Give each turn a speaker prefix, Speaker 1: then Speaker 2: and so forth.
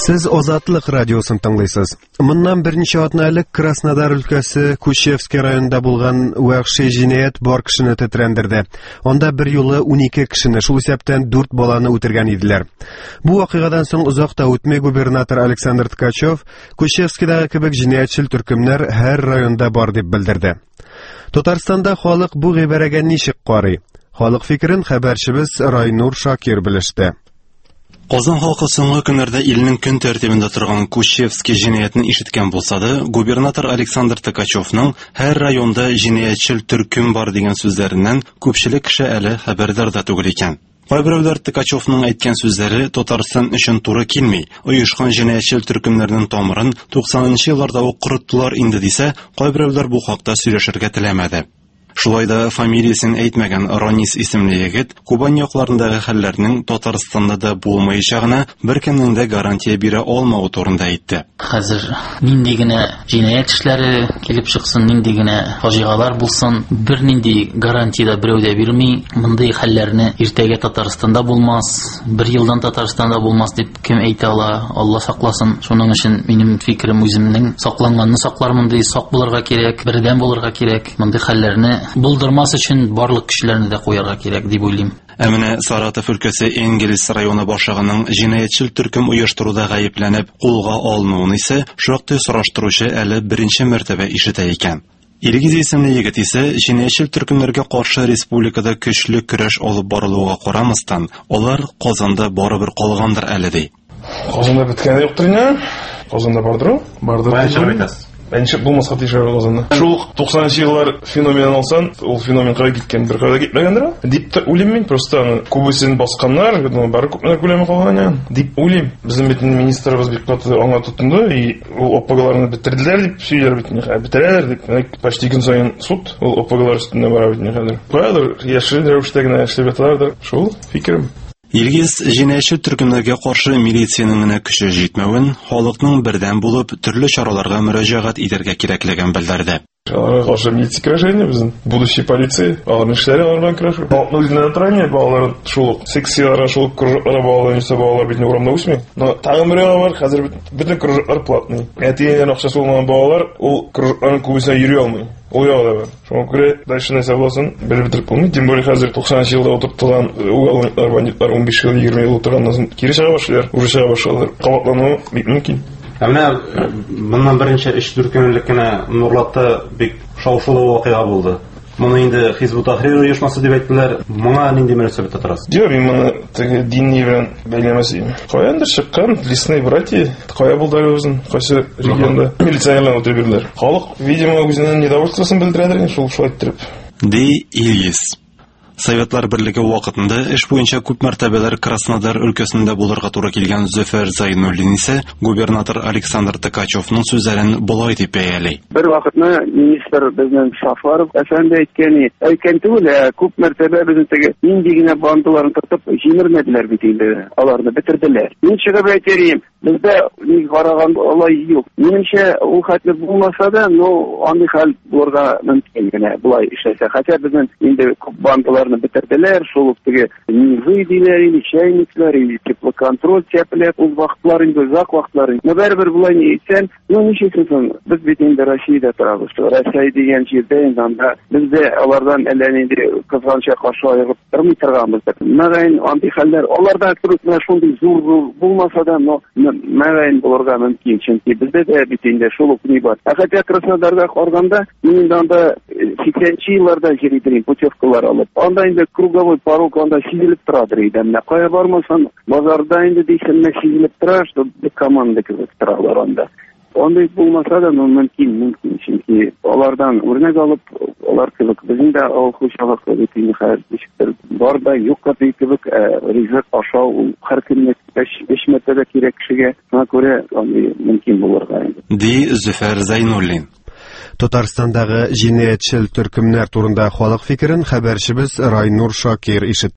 Speaker 1: Siz Озатлык радиосын тыңлыйсыз. Моннан берничә атна элек Краснодар өлкәсе Кущевский районында булган вахши җинаять бар кешене тетрәндерде. Анда бер юлы 12 кешене, шул исәптән 4 баланы үтергән иделәр. Бу вакыйгадан соң озак та үтмәй губернатор Александр Ткачев Кущевскийдагы кебек җинаятьчел төркемнәр һәр районда бар дип белдерде. Татарстанда халык бу гыйбарәгә ничек карый? Халык фикерен хәбәрчебез Райнур Шакир белеште.
Speaker 2: Казан халкы соңгы көннәрдә илнең көн тәртибендә торган Кущевский җинаятын ишеткән булса да, губернатор Александр Ткачевның һәр районда җинаятьчел төркем бар дигән сүзләреннән күпчелек кеше әле хәбәрдар да түгел икән. Кайберәүләр Ткачевның әйткән сүзләре Татарстан өчен туры килми. Оешкан җинаятьчел төркемнәрнең тамырын 90нчы елларда ук корыттылар инде дисә, кайберәүләр бу хакта сөйләшергә теләмәде. Шулай да фамилиясын әйтмәгән Ронис исемле егет Кубань якларындагы хәлләрнең Татарстанда да булмаячагына беркемнең дә гарантия бирә алмавы турында әйтте.
Speaker 3: Хәзер нинди генә җинаять эшләре килеп чыксын, нинди генә фаҗигалар булсын, бернинди гарантия да берәү дә бирми. Мондый хәлләрне иртәгә Татарстанда булмас, бер елдан Татарстанда булмас дип кем әйтә ала? Алла сакласын. Шуның өчен минем фикерем үземнең сакланганны саклармын ди, сак булырга кирәк, бердәм булырга кирәк. Мондый хәлләрне булдырмас өчен барлык кешеләрне дә куярга кирәк дип уйлыйм.
Speaker 2: Менә Саратов өлкәсе Энгельс районы башлыгының җинаятьчел төркем оештыруда гаепләнеп кулга алынуын исә шактый сораштыручы әле беренче мәртәбә ишетә икән. Илгиз исемле егет исә җинаятьчел төркемнәргә каршы республикада көчле көрәш алып барылуга карамастан, алар Казанда барыбер калгандыр әле ди.
Speaker 4: Казанда биткәне юктыр инде. Казанда бардыр. Бардыр. Бәнче булмаска тиешәр Казанда. Шул 90нчы еллар феномен алсан, ул феноменга киткән бер кадәр китмәгәндер. Дип уйлыйм мин, просто күбесен басканнар, бары күпнәр күләме калган. Дип уйлыйм. Безнең бит министрыбыз бик каты аңа тотынды, и ул ОПГларны битерделәр дип сөйләр бит, битерәләр дип. Почти көн саен суд ул ОПГлар үстендә бара бит хәзер. Кайдыр яшел рәвештә генә эшләп яталар. Шул фикерем.
Speaker 2: Илгиз җинаятьчел төркемнәргә каршы милициянең генә көче җитмәвен, халыкның бердәм булып төрле чараларга мөрәҗәгать итәргә кирәклеген белдерде.
Speaker 4: Аларга милиция көрәшәне безнең будущий полиция, аларның эшләре алардан көрәшә. Халыкның үзенә торган балалар шул секцияларга шул кружокларга балалар балалар бит урамда үсми. Но тагын берәү бар, хәзер бөтен кружоклар платный. Әтиеннән акчасы булмаган балалар ул кружокларның күбесенә йөри алмый. Ул ягы да бар. Шуңа күрә дальше нәрсә булсын, белеп бетереп булмый. Тем более хәзер 90нчы елда утырып торган уголовниклар, бандитлар 15 ел, 20 ел утырганнан соң кире чыга башлыйлар, уже чыга башлыйлар. Кабатлану бик мөмкин.
Speaker 5: Менә моннан беренче 3-4 көнлек кенә Нурлатта бик шау-шулы вакыйга булды. Моны инде Хизбут Тахрир оешмасы дип әйттеләр. Моңа нинди мөнәсәбәттә торасыз?
Speaker 4: Юк, мин моны теге динни белән бәйләмәсем. Каяндыр чыккан лесные братья, кая булды үзен, кайсы регионда милициялар үтеп бирделәр. Халык, видимо, үзенең недовольствосын белдерәдер, шул иттереп.
Speaker 2: Ди Илгиз. Советлар берлеге вакытында эш буенча күп мәртәбәләр Краснодар өлкәсендә булырга туры килгән Зөфәр Зайнуллин исә губернатор Александр Ткачевның сүзләрен булай дип бәяли.
Speaker 6: Бер вакытны министр безнең Шафаров әфәнде әйткән түгел, күп мәртәбә безнең теге нинди генә бандаларны тотып җимермәделәр бит инде, аларны бетерделәр. Мин чыгып әйтәм, бездә ни караган алай юк. Минемчә ул хәтле булмаса да, андый хәл булырга мөмкин генә булай эшләсә. Хәтта безнең инде күп бандалар бетерделәр, шул теге низы диләр, чайниклар, теплоконтроль тәпләп, ул вакытлар инде зак вакытлар. Бер булай ни итсәң, ничексен, без бит инде Россиядә торабыз. Россия дигән җирдә инде бездә алардан әллә нинди кызганча каршы аерып тормый торганбыз. Мәгән андый хәлләр, аларда күрүкмә шундый зур булмаса да, мәгән булырга мөмкин, чөнки бездә дә бит инде шул ук ни бар. Хәтта Краснодарга караганда, мин анда 80нчы елларда җиридем, путевкалар алып. Анда инде круговой порог анда сизилеп торадыр иде. Менә кая бармасан, базарда инде дисәң, сизилеп тора, что команда кебек торалар анда. Андый булмаса да, мөмкин, чөнки алардан үрнәк алып, алар кебек безнең дә алхучалык ничектер бар да, юкка кебек ризык ашау һәр көнне эш мәтәбә кирәк кешегә, шуңа күрә мөмкин булырга инде.
Speaker 2: Ди Зөфәр Зайнуллин.
Speaker 1: Татарстандагы җинаятьчел төркемнәр турында халык фикерен хәбәрчебез Райнур Шакир ишетте.